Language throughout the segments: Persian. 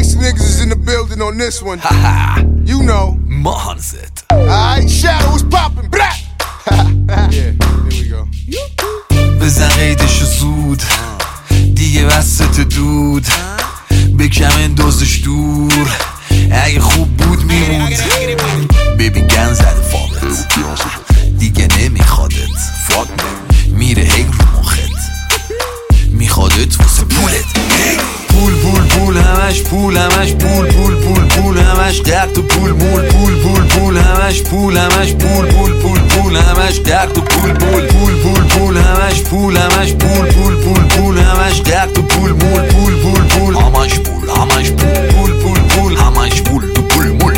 gangsta niggas is in the building on this one. You know. Mahanzet. Alright, Shadow was popping. Blah. Yeah, here we go. بزن قیدشو زود دیگه وسط دود بکم اندازش دور اگه خوب بود میموند ببین گن زده فاقت دیگه نمیخوادت میره هی رو مخت میخوادت واسه پولت پول پول پول همش پول همش پول پول پول پول همش غرق تو پول مول پول پول پول همش پول همش پول پول پول پول همش غرق تو پول پول پول پول پول همش پول همش پول پول پول پول همش غرق تو پول مول پول پول پول همش پول همش پول پول پول همش پول تو پول مول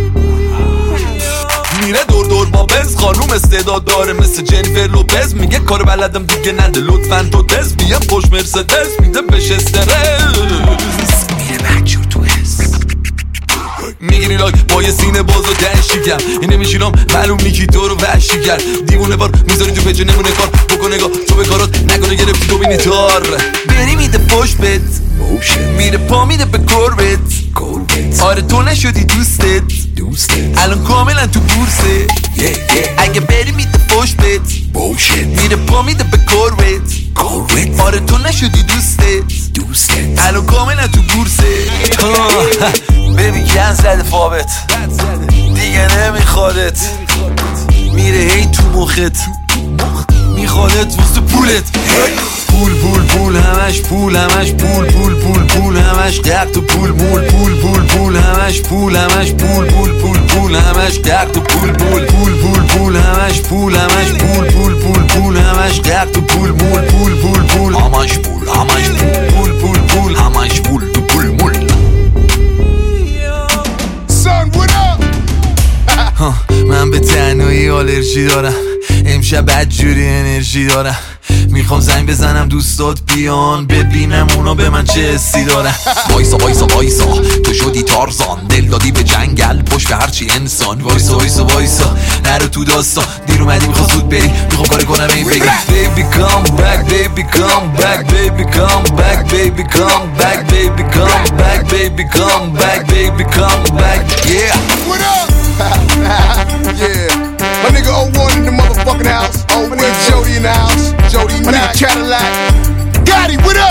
میره دور دور با بنز خانوم استعداد داره مثل جنیفر لوپز میگه کار بلدم دیگه نده لطفاً تو دست بیام پشت مرسدس میده بهش استرس میره مکشور تو حس میگیری لاک با یه سینه باز و دنشیگم اینه میشینم معلوم نیکی تو رو وحشی کرد دیوونه بار میذاری تو پیچه نمونه کار بکن نگاه تو به کارات نکنه گرفتی تو بینی تار بری میده پشت بت میره پا میده به کربت آره تو نشدی دوستت الان کاملا تو بورسه اگه بری میده پشت بت میره پا میده به کربت آره تو نشدی دوستت الان کاملا تو بورسه ببین گن زده فابت دیگه نمیخوادت میره هی تو مخت میخوادت واسه پولت پول پول پول همش پول همش پول پول پول پول همش غرق تو پول مول پول پول پول همش پول همش پول پول پول پول همش غرق تو پول پول پول پول پول همش پول همش پول پول پول پول همش غرق تو پول مول پول پول پول همش پول همش پول پول پول همش پول تو پول مول من به تنهایی آلرژی دارم امشب بدجوری انرژی دارم میخوام زنگ بزنم دوستات بیان ببینم اونا به من چه حسی دارن وایسا وایسا وایسا تو شدی تارزان دل دادی به جنگل پشت به هرچی انسان وایسا وایسا وایسا نرو تو داستان دیر اومدی میخوام زود بری میخوام کار کنم این بگم baby come back baby come back baby come back baby come back baby come back baby come back baby come back yeah what up yeah my nigga 01 in the motherfucking house. My nigga Jody in the house. Jody, my nigga Cadillac. Gotti, what up?